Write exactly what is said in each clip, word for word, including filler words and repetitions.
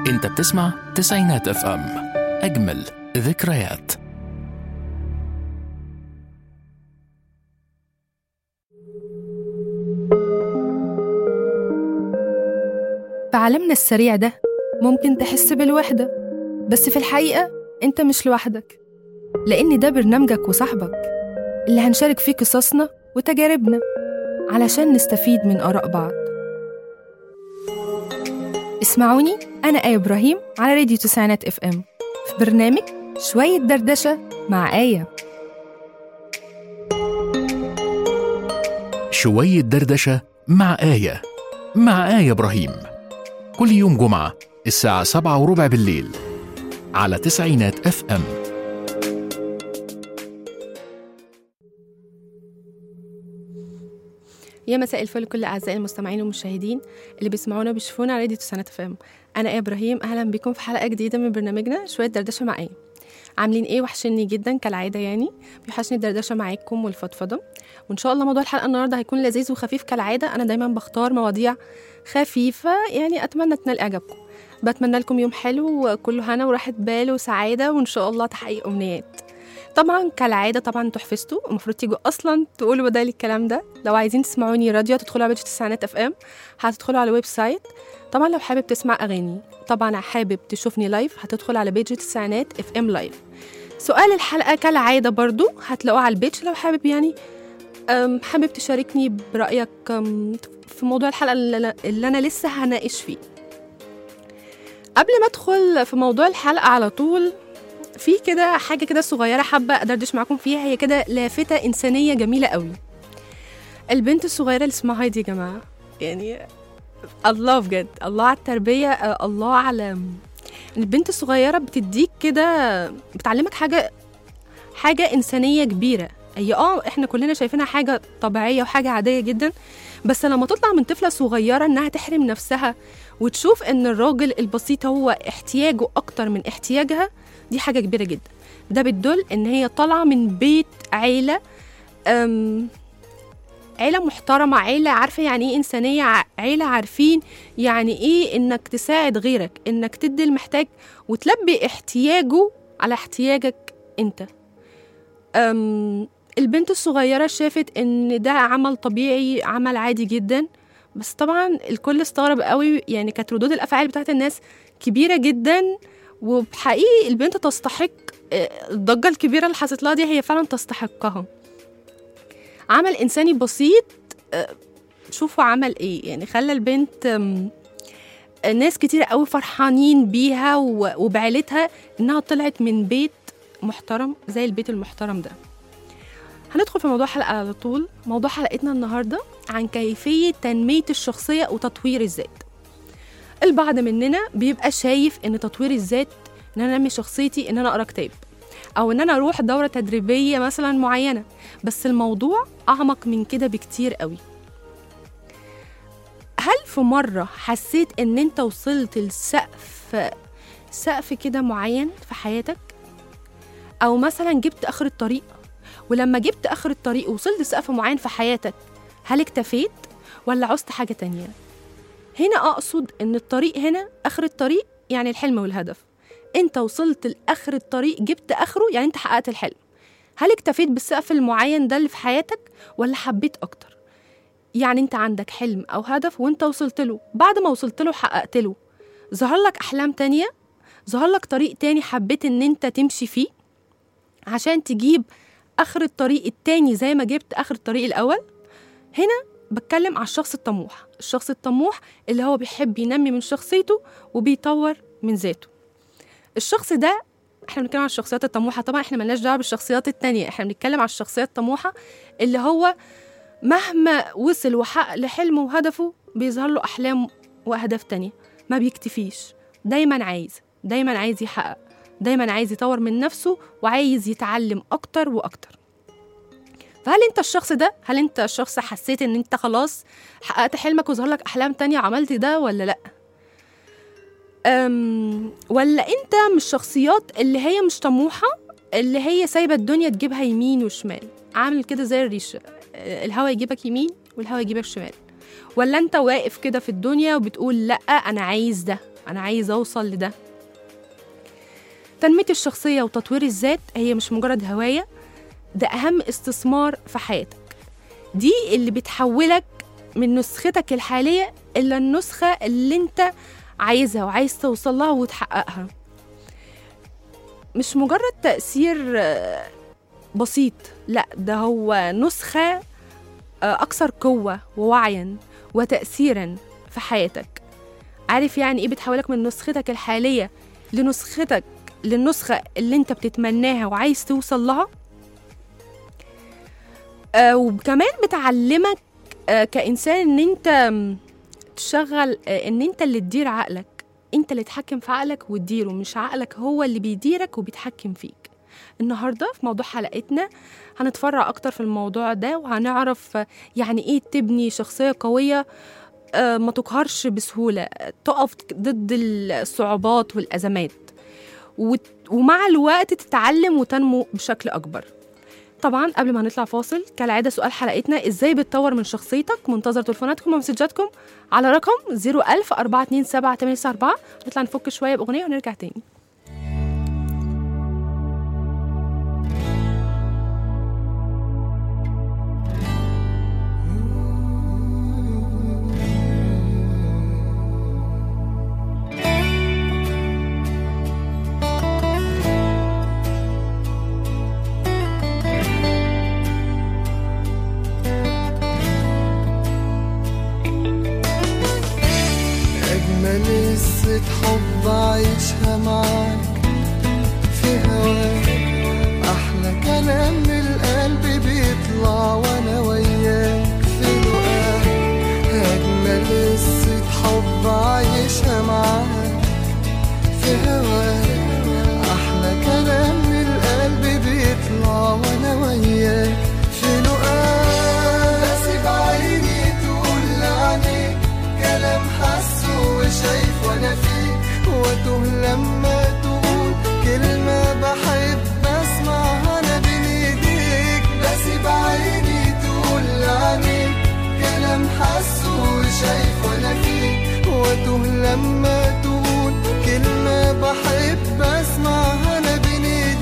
انت بتسمع تسعينات اف ام، اجمل ذكريات. في عالمنا السريع ده ممكن تحس بالوحدة، بس في الحقيقة انت مش لوحدك، لأن ده برنامجك وصاحبك اللي هنشارك فيه قصصنا وتجاربنا علشان نستفيد من آراء بعض. اسمعوني أنا آية إبراهيم على راديو تسعينات اف ام في برنامج شوية دردشة مع آية. شوية دردشة مع آية مع آية إبراهيم، كل يوم جمعة الساعة سبعة وربع بالليل على تسعينات اف ام. يا مساء الفل كل أعزائي المستمعين والمشاهدين اللي بيسمعونا وبيشوفونا على راديو تسعينات اف ام. أنا آية إبراهيم، أهلا بكم في حلقة جديدة من برنامجنا شوية دردشة مع آية. عاملين إيه؟ وحشني جدا كالعادة، يعني بيوحشني الدردشة معاكم والفضفضة، وإن شاء الله موضوع الحلقة النهاردة هيكون لذيذ وخفيف كالعادة. أنا دايما بختار مواضيع خفيفة، يعني أتمنى تنال إعجابكم. بتمنى لكم يوم حلو وكله هنا وراحة بال وسعادة، وإن شاء الله تحقيق أمنيات. طبعا كالعادة طبعا انتوا حفظتوا، المفروض تيجوا اصلا تقولوا بدالي الكلام ده. لو عايزين تسمعوني راديو تدخلوا على بيج تسعينات اف ام، هتدخلوا على الويب سايت. طبعا لو حابب تسمع اغاني، طبعا حابب تشوفني لايف، هتدخل على بيج تسعينات اف ام لايف. سؤال الحلقة كالعادة برضو هتلاقوه على البيج، لو حابب يعني حابب تشاركني برأيك في موضوع الحلقة اللي انا لسه هناقش فيه. قبل ما ادخل في موضوع الحلقة على طول، في كده حاجة كده صغيرة حابة أدردش معاكم فيها، هي كده لافتة إنسانية جميلة قوي. البنت الصغيرة اللي اسمها هايدي يا جماعة، يعني الله بجد، الله على التربية، الله على البنت الصغيرة. بتديك كده، بتعلمك حاجة حاجة إنسانية كبيرة. هي اه احنا كلنا شايفينها حاجة طبيعية وحاجة عادية جدا، بس لما تطلع من طفلة صغيرة انها تحرم نفسها وتشوف ان الراجل البسيط هو احتياجه اكتر من احتياجها، دي حاجة كبيرة جدا. ده بتدل ان هي طالعة من بيت عيلة أم عيلة محترمة، عيلة عارفة يعني ايه إنسانية، عيلة عارفين يعني ايه انك تساعد غيرك، انك تدي المحتاج وتلبي احتياجه على احتياجك انت. أم البنت الصغيرة شافت ان ده عمل طبيعي، عمل عادي جدا، بس طبعا الكل استغرب قوي. يعني كانت ردود الافعال بتاعت الناس كبيرة جدا، وبحقيقي البنت تستحق الضجة الكبيرة اللي حصلت لها دي، هي فعلا تستحقها. عمل إنساني بسيط، شوفوا عمل إيه، يعني خلى البنت ناس كتير قوي فرحانين بيها وبعيلتها إنها طلعت من بيت محترم زي البيت المحترم ده. هندخل في موضوع حلقة على طول. موضوع حلقتنا النهاردة عن كيفية تنمية الشخصية وتطوير الذات. البعض مننا بيبقى شايف ان تطوير الذات ان انا انمي شخصيتي ان انا اقرا كتاب، او ان انا اروح دوره تدريبيه مثلا معينه، بس الموضوع اعمق من كده بكتير قوي. هل في مره حسيت ان انت وصلت لسقف سقف كده معين في حياتك، او مثلا جبت اخر الطريق، ولما جبت اخر الطريق وصلت لسقف معين في حياتك، هل اكتفيت ولا عوزت حاجه تانية؟ هنا أقصد إن الطريق هنا آخر الطريق يعني الحلم والهدف. أنت وصلت لآخر الطريق، جبت آخره، يعني أنت حققت الحلم. هل اكتفيت بالسقف المعين ده اللي في حياتك ولا حبيت أكتر؟ يعني أنت عندك حلم أو هدف وأنت وصلت له، بعد ما وصلت له حققت له، ظهر لك أحلام تانية، ظهر لك طريق تاني حبيت إن أنت تمشي فيه عشان تجيب آخر الطريق التاني زي ما جبت آخر الطريق الأول. هنا بتكلم على الشخص الطموح. الشخص الطموح اللي هو بيحب ينمي من شخصيته وبيطور من ذاته. الشخص ده، احنا بنتكلم على الشخصيات الطموحة، طبعا احنا ملناش دعوة بالشخصيات التانية، احنا بنتكلم على الشخصيات الطموحة اللي هو مهما وصل وحقق لحلمه وهدفه بيظهر له أحلام وأهداف تانية، ما بيكتفيش، دايما عايز دايما عايز يحقق، دايما عايز يطور من نفسه وعايز يتعلم أكتر وأكتر. فهل انت الشخص ده؟ هل انت الشخص حسيت ان انت خلاص حققت حلمك وظهر لك احلام تانية عملت ده ولا لا؟ أم ولا انت مش شخصيات اللي هي مش طموحة، اللي هي سايبة الدنيا تجيبها يمين وشمال، عامل كده زي الريشة، الهوا يجيبك يمين والهوا يجيبك شمال. ولا انت واقف كده في الدنيا وبتقول لأ أنا عايز ده، أنا عايز أوصل لده؟ تنمية الشخصية وتطوير الذات هي مش مجرد هواية، ده أهم استثمار في حياتك. دي اللي بتحولك من نسختك الحالية إلى النسخة اللي انت عايزها وعايز توصل لها وتحققها. مش مجرد تأثير بسيط، لا ده هو نسخة أكثر قوة ووعيا وتأثيرا في حياتك. عارف يعني إيه بتحولك من نسختك الحالية لنسختك للنسخة اللي انت بتتمناها وعايز توصل لها؟ آه وكمان بتعلمك آه كإنسان ان انت تشغل، آه ان انت اللي تدير عقلك، انت اللي تحكم في عقلك وتديره، مش عقلك هو اللي بيديرك وبيتحكم فيك. النهاردة في موضوع حلقتنا هنتفرع أكتر في الموضوع ده، وهنعرف يعني إيه تبني شخصية قوية آه ما تقهرش بسهولة، تقف ضد الصعوبات والأزمات، ومع الوقت تتعلم وتنمو بشكل أكبر. طبعا قبل ما نطلع فاصل كالعادة سؤال حلقتنا: إزاي بتطور من شخصيتك؟ منتظر تليفوناتكم ومسجاتكم على رقم صفر ألف أربعة اتنين سبعة تمانية تسعة أربعة. نطلع نفك شوية بأغنية ونرجع تاني. قصة حب عايشها معاك في هواك، أحلى كلام من القلب بيطلع وأنا وياك في لقاك. أجمل قصة حب عايشها معاك في هواك، أحلى كلام من القلب بيطلع وأنا وياك في لقاك. بسيب عيني تقول عليك كلام حاسه وشايف وانا فيك، واتوه لما تقول كلمة بحب اسمعها انا بين ايديك. بسيب عيني تقول عليك كلام حاسه وشايف وانا فيك، واتوه لما تقول كلمة بحب اسمعها انا بين ايديك.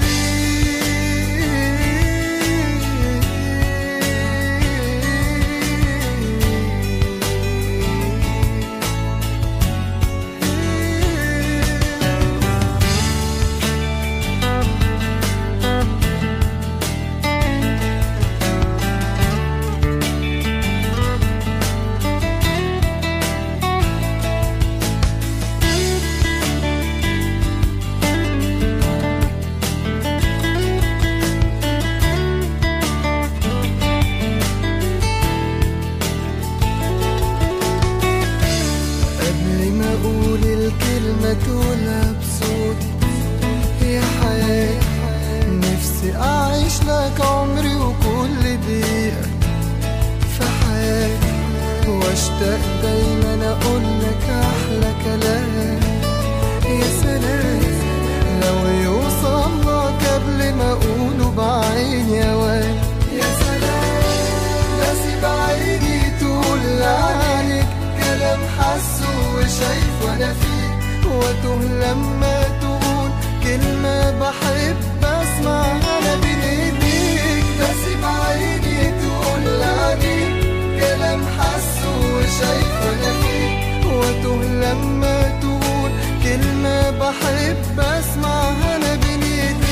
تقولها بصوت يا حياة، نفسي أعيش لك عمري وكل دقيقة في حياتي، واشتاق دايما أقول لك أحلى كلام. يا سلام لو يوصل لك قبل ما أقوله بعيني يا واد. يا سلام بسيب عيني تقول عليك كلام حاسه وشايف وأنا فيه، واتوه لما تقول كلمة بحب اسمعها انا بين ايديك. بسيب عيني تقول عليك كلام حاسه وشايف وانا فيك، واتوه لما تقول كلمة بحب اسمعها انا بين ايديك.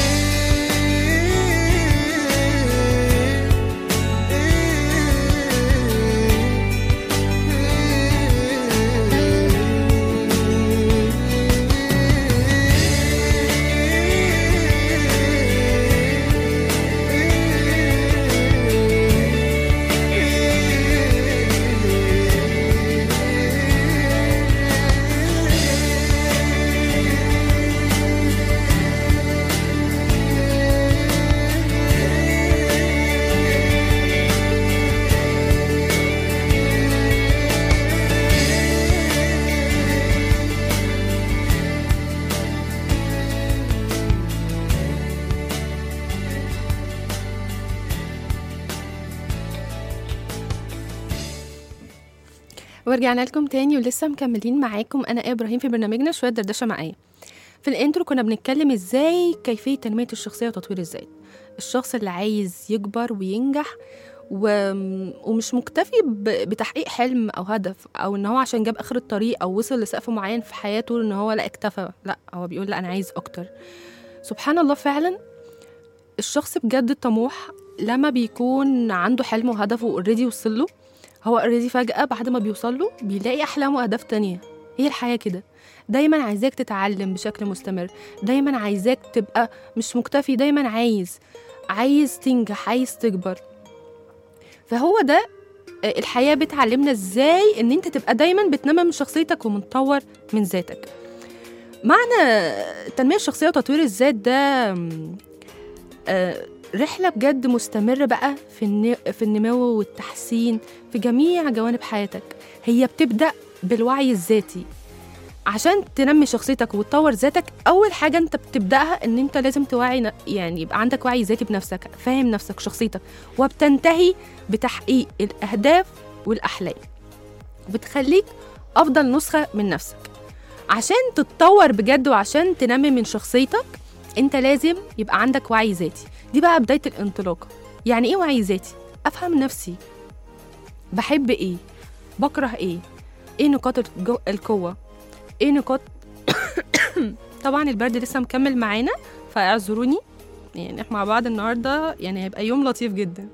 ورجعنا لكم تاني ولسه مكملين معاكم انا ايه ابراهيم في برنامجنا شويه دردشه معايا. في الانترو كنا بنتكلم ازاي كيفيه تنميه الشخصيه وتطوير الذات. الشخص اللي عايز يكبر وينجح و... ومش مكتفي ب... بتحقيق حلم او هدف، او ان هو عشان جاب اخر الطريق او وصل لسقف معين في حياته ان هو لا اكتفى، لا هو بيقول لا انا عايز اكتر. سبحان الله، فعلا الشخص بجد الطموح لما بيكون عنده حلم وهدف واوريدي وصل له، هو اوريدي فجأة بعد ما بيوصل له بيلاقي أحلام وأهداف تانية. هي الحياة كده، دايما عايزاك تتعلم بشكل مستمر، دايما عايزاك تبقى مش مكتفي، دايما عايز عايز تنجح، عايز تكبر. فهو ده الحياة بتعلمنا ازاي ان انت تبقى دايما بتنمي من شخصيتك ومتطور من ذاتك. معنى التنمية الشخصية وتطوير الذات ده آه رحلة بجد مستمرة بقى في في النمو والتحسين في جميع جوانب حياتك. هي بتبدأ بالوعي الذاتي. عشان تنمي شخصيتك وتطور ذاتك، أول حاجة أنت بتبدأها إن أنت لازم توعي، يعني يبقى عندك وعي ذاتي بنفسك، فاهم نفسك شخصيتك، وبتنتهي بتحقيق الأهداف والأحلام، وبتخليك أفضل نسخة من نفسك. عشان تتطور بجد وعشان تنمي من شخصيتك أنت لازم يبقى عندك وعي ذاتي. دي بقى بداية الانطلاقة. يعني إيه وعي ذاتي؟ أفهم نفسي، بحب إيه، بكره إيه، إيه نقاط القوة، إيه نقاط طبعا البرد لسه مكمل معانا فاعذروني، يعني إحنا مع بعض النهاردة يعني هيبقى يوم لطيف جدا.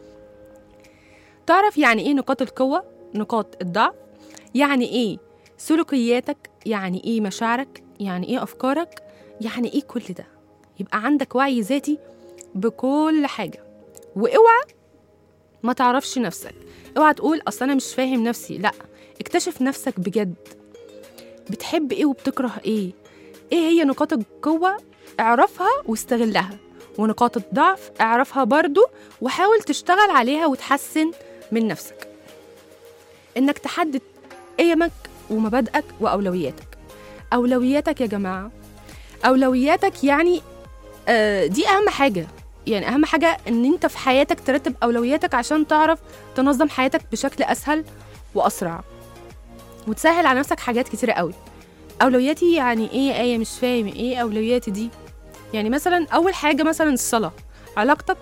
تعرف يعني إيه نقاط القوة، نقاط الضعف، يعني إيه سلوكياتك، يعني إيه مشاعرك، يعني إيه أفكارك، يعني إيه كل ده. يبقى عندك وعي ذاتي بكل حاجة. واوعى ما تعرفش نفسك، اوعى تقول اصل انا مش فاهم نفسي، لا، اكتشف نفسك بجد. بتحب ايه وبتكره ايه، ايه هي نقاط القوة، اعرفها واستغلها، ونقاط الضعف اعرفها برضو وحاول تشتغل عليها وتحسن من نفسك. انك تحدد قيمك ومبادئك واولوياتك. اولوياتك يا جماعة، اولوياتك يعني آه دي اهم حاجة. يعني أهم حاجة إن أنت في حياتك ترتب أولوياتك عشان تعرف تنظم حياتك بشكل أسهل وأسرع وتسهل على نفسك حاجات كتيرة قوي. أولوياتي يعني إيه؟ آية مش فاهم إيه أولوياتي دي. يعني مثلا أول حاجة مثلا الصلاة، علاقتك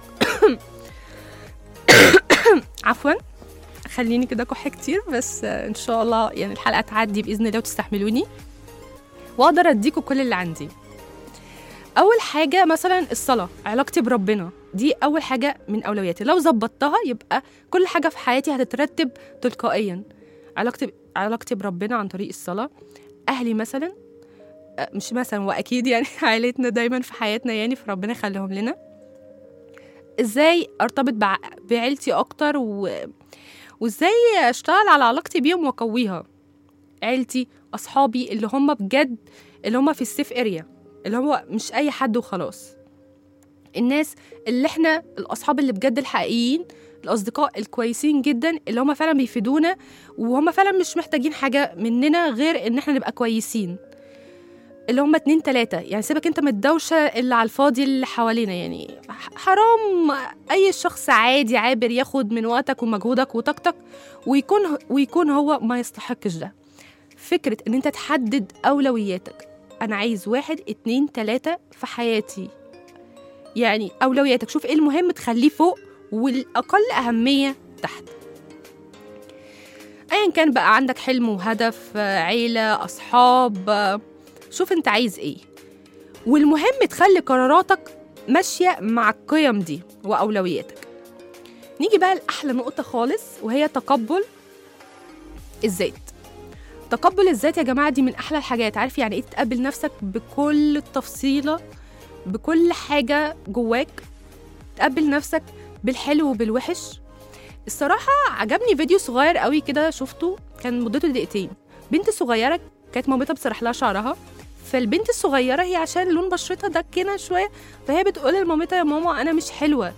عفوا خليني كده كح كتير، بس إن شاء الله يعني الحلقة تعدي بإذن الله وتستحملوني وأقدر أديكوا كل اللي عندي. أول حاجة مثلا الصلاة، علاقتي بربنا، دي أول حاجة من أولوياتي. لو زبطتها يبقى كل حاجة في حياتي هتترتب تلقائيا. علاقتي علاقتي بربنا عن طريق الصلاة. أهلي مثلا، مش مثلا وأكيد يعني عائلتنا دايما في حياتنا، يعني في ربنا يخليهم لنا. إزاي أرتبط بع... بعيلتي أكتر و... وإزاي أشتغل على علاقتي بيهم وأقويها. عيلتي، أصحابي اللي هم بجد، اللي هم في السيف اريا، اللي هو مش أي حد وخلاص. الناس اللي احنا الأصحاب اللي بجد الحقيقيين، الأصدقاء الكويسين جدا اللي هم فعلا بيفيدونا وهم فعلا مش محتاجين حاجة مننا غير إن احنا نبقى كويسين. اللي هم اتنين تلاتة، يعني سيبك انت من الدوشة اللي على الفاضي اللي حوالينا. يعني حرام أي شخص عادي عابر ياخد من وقتك ومجهودك وطاقتك ويكون, ويكون هو ما يستحقش ده. فكرة ان انت تحدد أولوياتك. أنا عايز واحد اتنين تلاتة في حياتي. يعني أولوياتك، شوف إيه المهم تخليه فوق والأقل أهمية تحت. أيا كان بقى عندك حلم وهدف، عيلة، أصحاب، شوف أنت عايز إيه، والمهم تخلي قراراتك ماشية مع القيم دي وأولوياتك. نيجي بقى لأحلى نقطة خالص وهي تقبل الذات. تقبل الذات يا جماعة دي من أحلى الحاجات. عارف يعني إيه تقبل نفسك بكل التفصيلة، بكل حاجة جواك، تقبل نفسك بالحلو وبالوحش. الصراحة عجبني فيديو صغير قوي كده شفته، كان مدته دقيقتين. بنت صغيرة كانت مامتها بتسرح لها شعرها، فالبنت الصغيرة هي عشان لون بشرتها دكنة شوية، فهي بتقول لمامتها يا ماما أنا مش حلوة.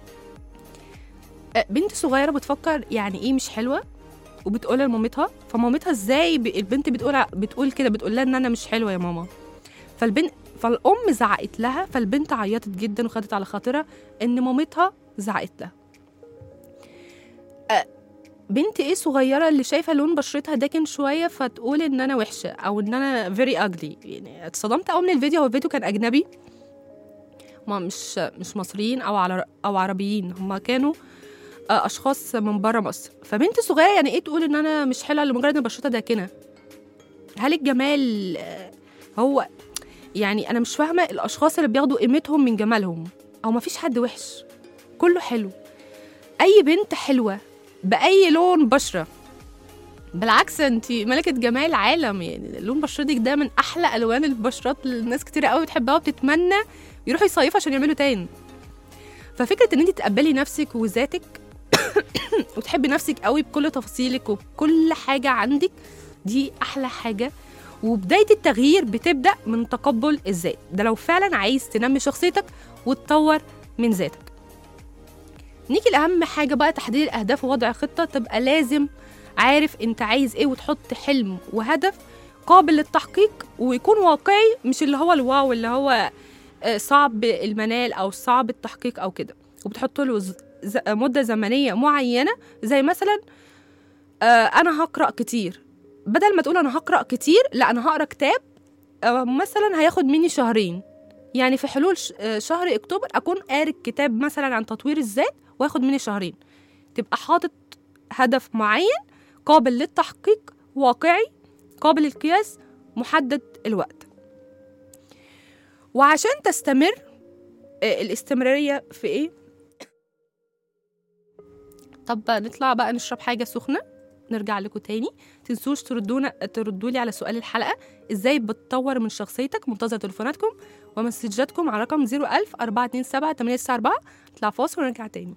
بنت صغيرة بتفكر يعني إيه مش حلوة وبتقول لمامتها، فمامتها ازاي البنت بتقول بتقول كده، بتقول لها ان انا مش حلوه يا ماما. فالبنت فالام زعقت لها، فالبنت عيطت جدا وخدت على خاطرها ان مامتها زعقت لها. بنت ايه صغيره اللي شايفه لون بشرتها داكن شويه فتقول ان انا وحشه او ان انا فيري اجلي. يعني اتصدمت قوي من الفيديو. هو الفيديو كان اجنبي، ما مش مش مصريين او عر... او عربيين، هم كانوا اشخاص من بره مصر. فبنت صغيره يعني ايه تقول ان انا مش حلوه لمجرد ان بشرتها داكنه؟ هل الجمال هو يعني انا مش فاهمه الاشخاص اللي بياخدوا قيمتهم من جمالهم. او ما فيش حد وحش، كله حلو. اي بنت حلوه باي لون بشره، بالعكس انت ملكه جمال عالم. يعني لون بشرتك ده من احلى الوان البشرات اللي الناس كتير قوي بتحبها وبتتمنى يروحوا يصيفوا عشان يعملوا تاني. ففكره ان انت تقبلي نفسك وذاتك وتحبي نفسك قوي بكل تفاصيلك وبكل حاجه عندك، دي احلى حاجه. وبدايه التغيير بتبدا من تقبل الذات، ده لو فعلا عايز تنمي شخصيتك وتطور من ذاتك. نيجي لأهم حاجة بقى، تحديد الأهداف ووضع خطة. تبقى لازم عارف انت عايز ايه وتحط حلم وهدف قابل للتحقيق ويكون واقعي، مش اللي هو الواو اللي هو صعب المنال أو صعب التحقيق أو كده. وبتحط له مدة زمنية معينة، زي مثلا أنا هقرأ كتير. بدل ما تقول أنا هقرأ كتير، لا أنا هقرأ كتاب مثلا هياخد مني شهرين. يعني في حلول شهر أكتوبر أكون قارئ كتاب مثلا عن تطوير الذات وياخد مني شهرين. تبقى حاطط هدف معين قابل للتحقيق، واقعي، قابل للقياس، محدد الوقت. وعشان تستمر، الاستمرارية في إيه؟ طب نطلع بقى نشرب حاجة سخنة، نرجع لكم تاني. تنسوش تردونا تردوا لي على سؤال الحلقة، ازاي بتطور من شخصيتك؟ منتظر تليفوناتكم ومسجاتكم على رقم صفر ألف أربعة اتنين سبعة تمانية تسعة أربعة. نطلع فاصل ونرجع تاني.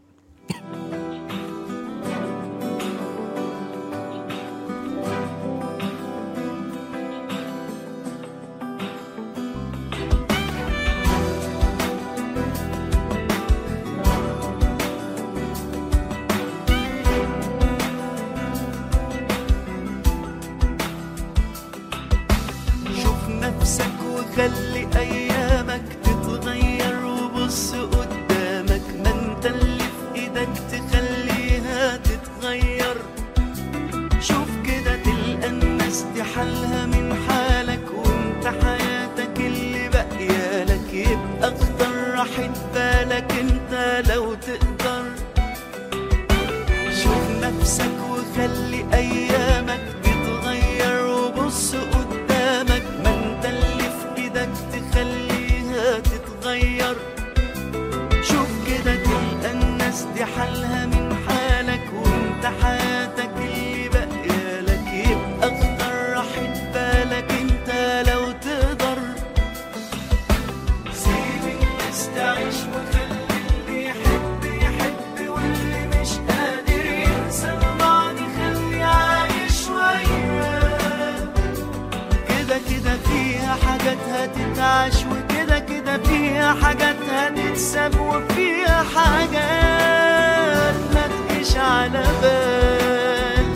خلي أيامك تتغير وبص قدامك، ما انت اللي في ايدك تخليها تتغير. شوف كده تلقى الناس دي حالها من حالك، وانت حياتك اللي بقيالك. يبقى اختار راحة بالك انت لو تقدر. شوف نفسك وخلي أيامك تتغير وبص قدامك، ما انت اللي تخليها تتغير. شوف كده تلقى الناس دي حالها من حالك، وانت حياتك اللي بقيالك. يبقى اختار راحة بالك انت لو تقدر. سيب الناس تعيش وخلي اللي يحب يحب، واللي مش قادر ينسى الماضي خليه عايش وياه. كده كده فيها حاجات هتتعاش، وكده كده فيها حاجات هتتساب، وفيها حاجات ما تجيش على بال.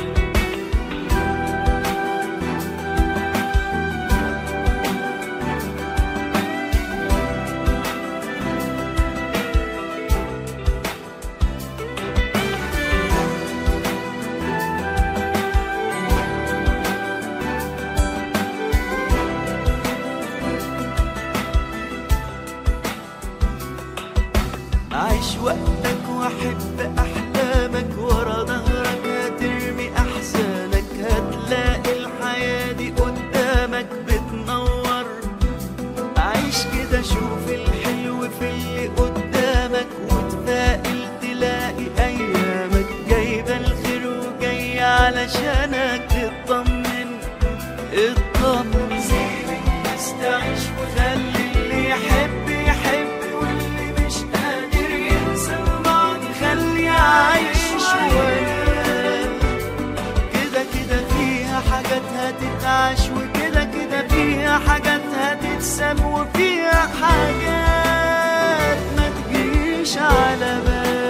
عيش وقتك وحب أحلامك، ورا ظهرك هترمي أحزانك. هتلاقي الحياة دي قدامك بتنور. عيش كده شوف الحلو في اللي قدامك، وتفائل تلاقي أيامك جايبة الخير وجاية علشانك. اطمن اطمن، سيب الناس تعيش وخلي اللي يحب يحب، عايش وياه. كده كده فيها حاجات هتتعاش، وكده كده فيها حاجات هتتساب، وفيها حاجات ما تجيش على بال.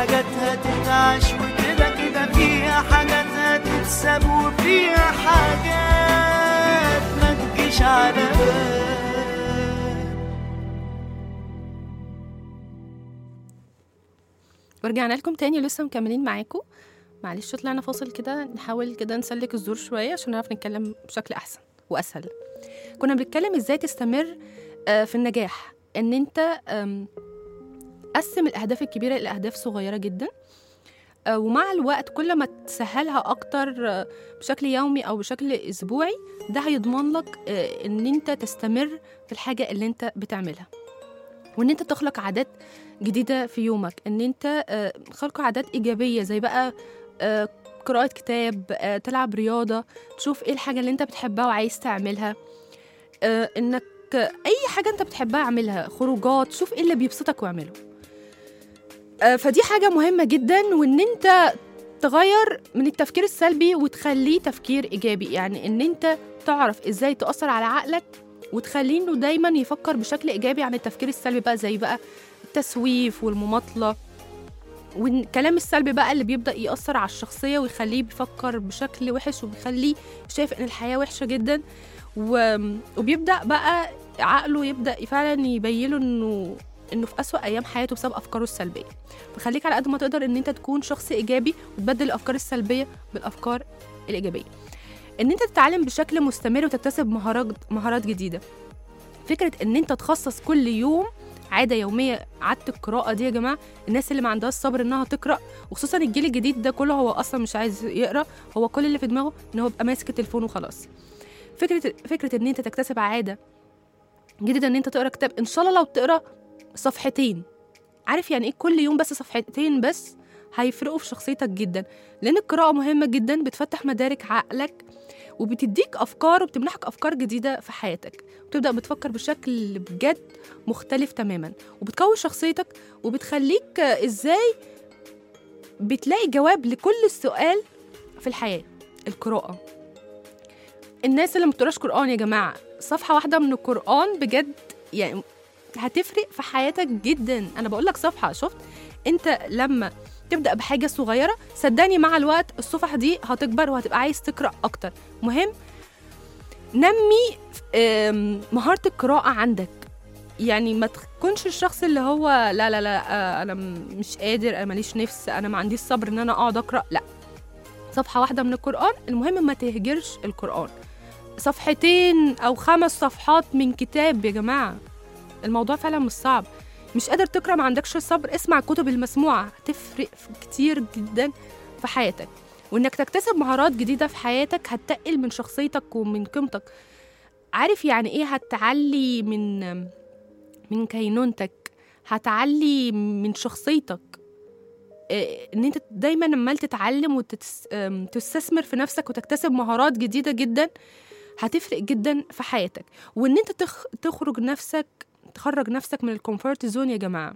حاجات هتتعاش وكده كده فيها حاجات هتتساب وفيها حاجات ما تجيش على بال. ورجعنا لكم تاني لسه مكملين معاكم. معلش طلعنا فاصل كده نحاول كده نسلك الزور شوية عشان نعرف نتكلم بشكل أحسن وأسهل. كنا بنتكلم إزاي تستمر في النجاح، إن أنت قسم الأهداف الكبيرة إلى أهداف صغيرة جدا، ومع الوقت كل ما تسهلها أكتر بشكل يومي أو بشكل أسبوعي ده هيضمن لك إن أنت تستمر في الحاجة اللي أنت بتعملها، وإن أنت تخلق عادات جديدة في يومك، إن أنت خلق عادات إيجابية زي بقى قراءة كتاب، تلعب رياضة، تشوف إيه الحاجة اللي أنت بتحبها وعايز تعملها، إنك أي حاجة أنت بتحبها اعملها، خروجات، شوف إيه اللي بيبسطك واعمله. فدي حاجة مهمة جدا، وإن أنت تغير من التفكير السلبي وتخليه تفكير إيجابي، يعني إن أنت تعرف إزاي تأثر على عقلك وتخليه إنه دايما يفكر بشكل إيجابي عن التفكير السلبي بقى، زي بقى التسويف والمماطلة والكلام السلبي بقى اللي بيبدأ يأثر على الشخصية ويخليه بيفكر بشكل وحش وبيخليه شايف إن الحياة وحشة جدا، وبيبدأ بقى عقله يبدأ فعلا يبينه إنه إنه في أسوأ أيام حياته بسبب أفكاره السلبية. فخليك على قد ما تقدر إن أنت تكون شخص إيجابي وتبدل الأفكار السلبية بالأفكار الإيجابية. إن أنت تتعلم بشكل مستمر وتكتسب مهارات مهارات جديدة. فكرة إن أنت تخصص كل يوم عادة يومية. عادة القراءة دي يا جماعة، الناس اللي ما عندها الصبر إنها تقرأ، وخصوصا الجيل الجديد ده كله هو أصلا مش عايز يقرأ، هو كل اللي في دماغه إنه هو يبقى ماسك التليفون وخلاص. فكرة فكرة إن أنت تكتسب عادة جديدة، إن أنت تقرأ كتاب، إن شاء الله لو تقرأ صفحتين، عارف يعني إيه كل يوم بس صفحتين بس، هيفرقوا في شخصيتك جدا، لأن القراءة مهمة جدا، بتفتح مدارك عقلك وبتديك أفكار وبتمنحك أفكار جديدة في حياتك، وتبدأ بتفكر بشكل بجد مختلف تماما، وبتكون شخصيتك وبتخليك إزاي بتلاقي جواب لكل السؤال في الحياة. القراءة، الناس اللي مبتقراش قرآن يا جماعة، صفحة واحدة من القرآن بجد يعني هتفرق في حياتك جدا. أنا بقولك صفحة، شفت أنت لما تبدأ بحاجة صغيرة صدقني مع الوقت الصفحة دي هتكبر وهتبقى عايز تقرأ أكتر. مهم نمي مهارة القراءة عندك، يعني ما تكونش الشخص اللي هو لا لا لا أنا مش قادر، أنا ماليش نفس، أنا ما عنديش صبر إن أنا أقعد أقرأ. لا، صفحة واحدة من القرآن، المهم ما تهجرش القرآن. صفحتين أو خمس صفحات من كتاب يا جماعة، الموضوع فعلا مش صعب. مش قادر تقرأ، ما عندكش الصبر، اسمع الكتب المسموعة، هتفرق كتير جدا في حياتك. وإنك تكتسب مهارات جديدة في حياتك هتقل من شخصيتك ومن قيمتك. عارف يعني إيه؟ هتعلي من من كينونتك، هتعلي من شخصيتك. إيه؟ إن أنت دايما عمال تتعلم وتستثمر في نفسك وتكتسب مهارات جديدة جدا، هتفرق جدا في حياتك. وإن أنت تخ... تخرج نفسك تخرج نفسك من الكومفورت زون يا جماعة.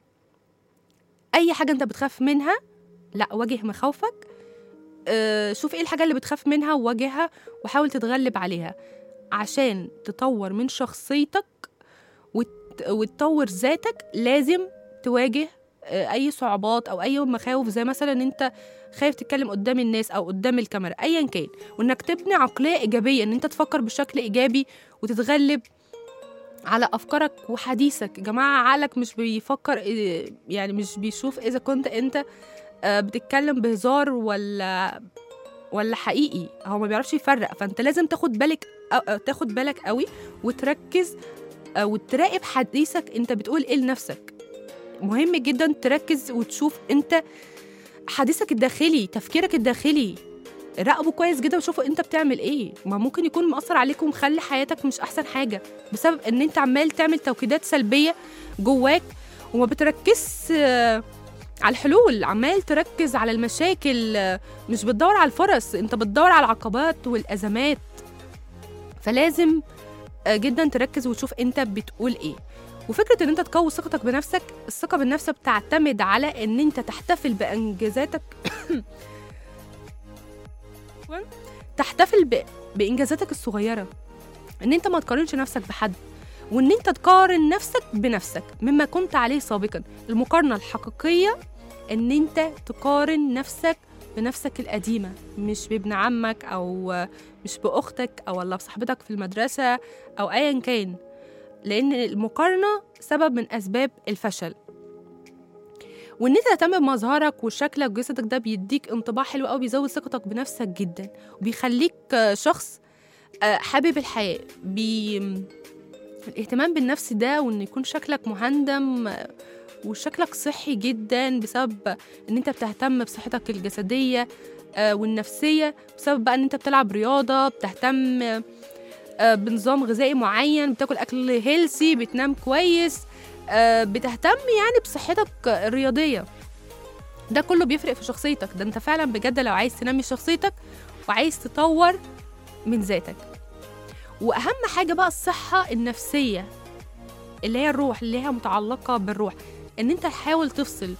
أي حاجة أنت بتخاف منها، لا، واجه مخاوفك، أه شوف إيه الحاجة اللي بتخاف منها وواجهها وحاول تتغلب عليها عشان تطور من شخصيتك وت... وتطور ذاتك. لازم تواجه أه أي صعوبات أو أي مخاوف، زي مثلا أنت خايف تتكلم قدام الناس أو قدام الكاميرا أيا كان، وإنك تبني عقلية إيجابية، إن أنت تفكر بشكل إيجابي وتتغلب على أفكارك وحديثك. يا جماعة عقلك مش بيفكر، يعني مش بيشوف إذا كنت أنت بتتكلم بهزار ولا ولا حقيقي، هو ما بيعرفش يفرق. فأنت لازم تاخد بالك تاخد بالك قوي وتركز وتراقب حديثك، أنت بتقول إيه لنفسك. مهم جدا تركز وتشوف أنت حديثك الداخلي، تفكيرك الداخلي، راقبه كويس جدا وشوفوا انت بتعمل ايه. ما ممكن يكون مأثر عليك ومخلي حياتك مش احسن حاجة بسبب ان انت عمال تعمل توكيدات سلبية جواك وما بتركز على الحلول، عمال تركز على المشاكل، مش بتدور على الفرص، انت بتدور على العقبات والأزمات. فلازم جدا تركز وتشوف انت بتقول ايه. وفكرة ان انت تقوي ثقتك بنفسك، الثقة بالنفس بتعتمد على ان انت تحتفل بانجازاتك تحتفل ب... بإنجازاتك الصغيرة، إن أنت ما تقارنش نفسك بحد، وإن أنت تقارن نفسك بنفسك مما كنت عليه سابقا. المقارنة الحقيقية ان انت تقارن نفسك بنفسك القديمة، مش بابن عمك أو مش بأختك أو ولا بصاحبتك في المدرسة أو أيا كان، لأن المقارنة سبب من أسباب الفشل. وإن أنت تهتم بمظهرك وشكلك وجسدك ده بيديك انطباع حلو أوي، بيزود ثقتك بنفسك جدا، وبيخليك شخص حابب الحياة. بي... الاهتمام بالنفس ده، وإن يكون شكلك مهندم وشكلك صحي جدا بسبب ان انت بتهتم بصحتك الجسدية والنفسية، بسبب بقى ان انت بتلعب رياضة، بتهتم بنظام غذائي معين، بتاكل اكل هيلسي، بتنام كويس، بتهتم يعني بصحتك الرياضية. ده كله بيفرق في شخصيتك. ده انت فعلا بجد لو عايز تنمي شخصيتك وعايز تطور من ذاتك. واهم حاجة بقى الصحة النفسية اللي هي الروح، اللي هي متعلقة بالروح، ان انت تحاول تفصل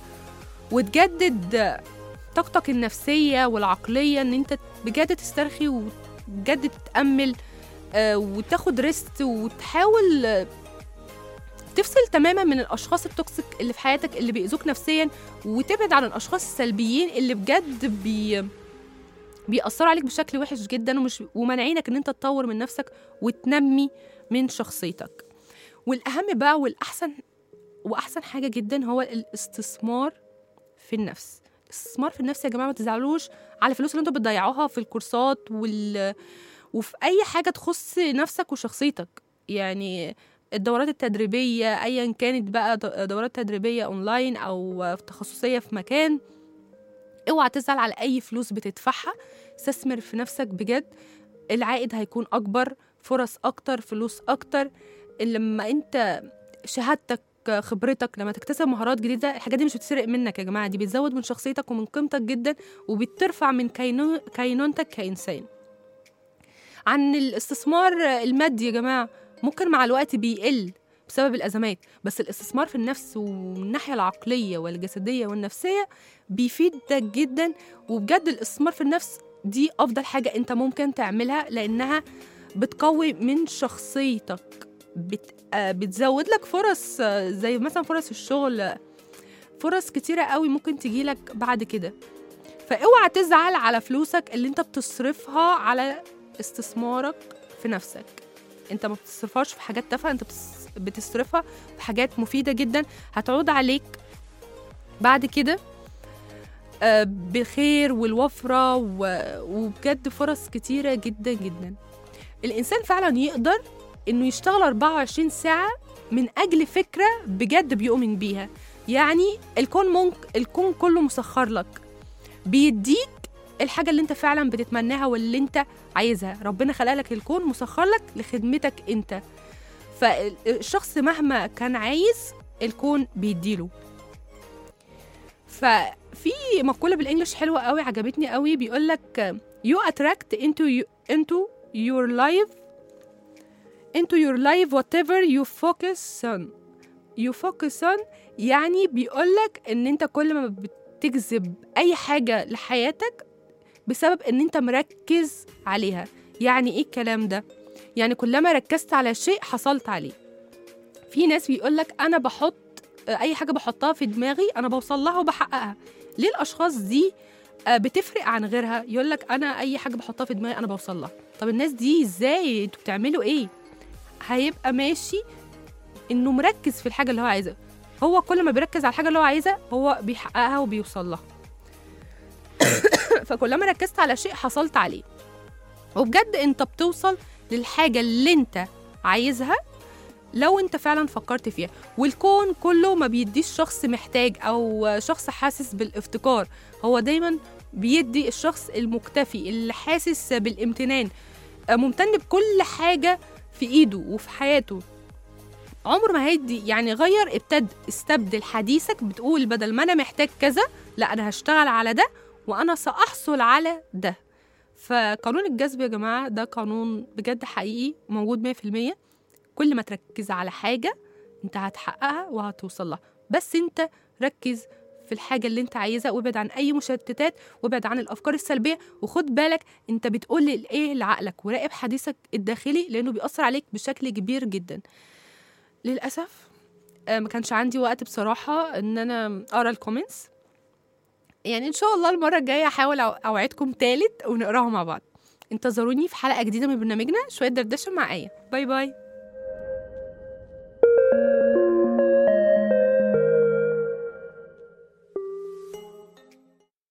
وتجدد طاقتك النفسية والعقلية، ان انت بجد تسترخي وبجد تتأمل آه وتاخد ريست، وتحاول آه تفصل تماما من الاشخاص التوكسيك اللي في حياتك اللي بيأذوك نفسيا، وتبعد عن الاشخاص السلبيين اللي بجد بي بيأثروا عليك بشكل وحش جدا، ومش ومنعينك ان انت تطور من نفسك وتنمي من شخصيتك. والاهم بقى والاحسن واحسن حاجه جدا هو الاستثمار في النفس. الاستثمار في النفس يا جماعه، ما تزعلوش على الفلوس اللي انتوا بتضيعوها في الكورسات وال... وفي اي حاجه تخص نفسك وشخصيتك. يعني الدورات التدريبيه ايا كانت بقى، دورات تدريبيه اونلاين او تخصصيه في مكان، اوعى تزعل على اي فلوس بتدفعها. استثمر في نفسك بجد، العائد هيكون اكبر، فرص اكتر، فلوس اكتر. لما انت شهادتك، خبرتك، لما تكتسب مهارات جديدة، الحاجات دي مش بتسرق منك يا جماعة، دي بتزود من شخصيتك ومن قيمتك جدا، وبترفع من كينو... كينونتك كإنسان. عن الاستثمار المادي يا جماعة، ممكن مع الوقت بيقل بسبب الأزمات، بس الاستثمار في النفس ومن الناحية العقلية والجسدية والنفسية بيفيدك جدا. وبجد الاستثمار في النفس دي أفضل حاجة أنت ممكن تعملها، لأنها بتقوي من شخصيتك، بت... بتزود لك فرص، زي مثلا فرص الشغل، فرص كتيرة قوي ممكن تجيلك بعد كده. فاوعى تزعل على فلوسك اللي انت بتصرفها على استثمارك في نفسك. انت ما بتصرفهاش في حاجات تافهة، انت بتصرفها في حاجات مفيدة جدا هتعود عليك بعد كده بخير والوفرة، وبجد فرص كتيرة جدا جدا. الإنسان فعلا يقدر إنه يشتغل أربعة وعشرين ساعة من أجل فكرة بجد بيؤمن بيها. يعني الكون ممكن الكون كله مسخر لك، بيديك الحاجة اللي انت فعلا بتتمناها واللي انت عايزها. ربنا خلق لك الكون مسخر لك لخدمتك انت. فالشخص مهما كان عايز الكون بيديله. ففي مقولة بالإنجليش حلوة قوي عجبتني قوي، بيقولك you attract into you, into your life into your life whatever you focus on you focus on يعني بيقولك ان انت كل ما بتجذب اي حاجة لحياتك بسبب ان انت مركز عليها. يعني ايه الكلام ده؟ يعني كلما ركزت على شيء حصلت عليه. في ناس بيقولك انا بحط اي حاجة بحطها في دماغي انا بوصل لها وبحققها. ليه الاشخاص دي بتفرق عن غيرها؟ يقولك انا اي حاجة بحطها في دماغي انا بوصل لها. طب الناس دي ازاي؟ انتوا بتعملوا ايه؟ هيبقى ماشي انه مركز في الحاجة اللي هو عايزها. هو كل ما بيركز على الحاجة اللي هو عايزها هو بيحققها وبيوصل لها. فكلما ركزت على شيء حصلت عليه. وبجد انت بتوصل للحاجة اللي انت عايزها لو انت فعلا فكرت فيها. والكون كله ما بيديش شخص محتاج او شخص حاسس بالافتقار، هو دايما بيدي الشخص المكتفي اللي حاسس بالامتنان، ممتن بكل حاجة في ايده وفي حياته. عمر ما هيدي يعني غير ابتد استبدل حديثك، بتقول بدل ما انا محتاج كذا لا انا هشتغل على ده وانا سأحصل على ده. فقانون الجذب يا جماعة ده قانون بجد حقيقي موجود مية في المية. كل ما تركز على حاجة انت هتحققها وهتوصل لها، بس انت ركز في الحاجة اللي انت عايزها وابعد عن اي مشتتات وابعد عن الافكار السلبية. وخد بالك انت بتقول ايه لعقلك، وراقب حديثك الداخلي لانه بيأثر عليك بشكل كبير جدا. للأسف ما كانش عندي وقت بصراحة ان انا اقرا الكومنتس، يعني ان شاء الله المره الجايه هحاول أو- اوعدكم تالت ونقراها مع بعض. انتظروني في حلقه جديده من برنامجنا شويه دردشه مع ايه. باي باي.